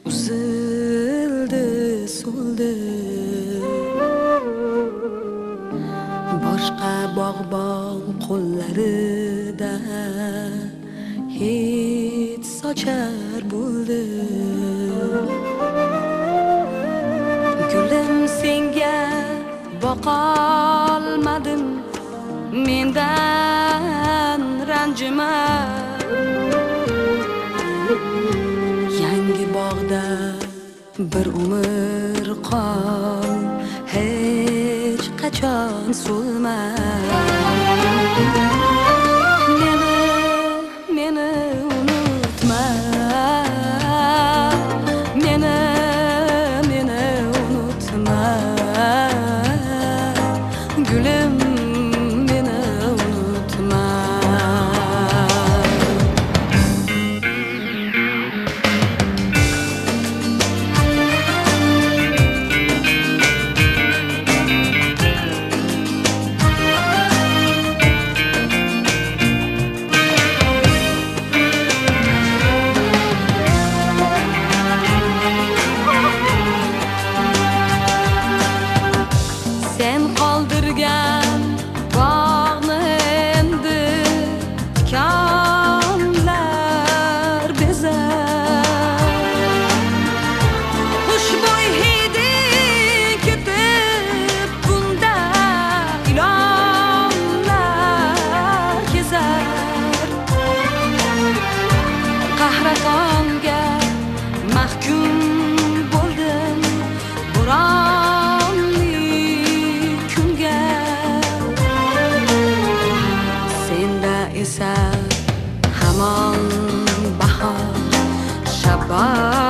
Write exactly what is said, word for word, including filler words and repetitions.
uzildi so'ldi boshqa bog'bon qo'llarida hid sochar bo'ldi. Gulim senga boqolmadim, mendan ranjima. Yangi bog'da bir umr qol, hech qachon so'lma. Meni, meni unutma. Meni, meni unutma. Gulim, meni unutma. Sen qoldirgan bog'ni endi tikonlar bezar. Xushbo'y hidi ketib bunda ilonlar kezar. Qahratonga mahkum bo'ldim bo'ronli kunga. Senda esa hamon bahor shabbat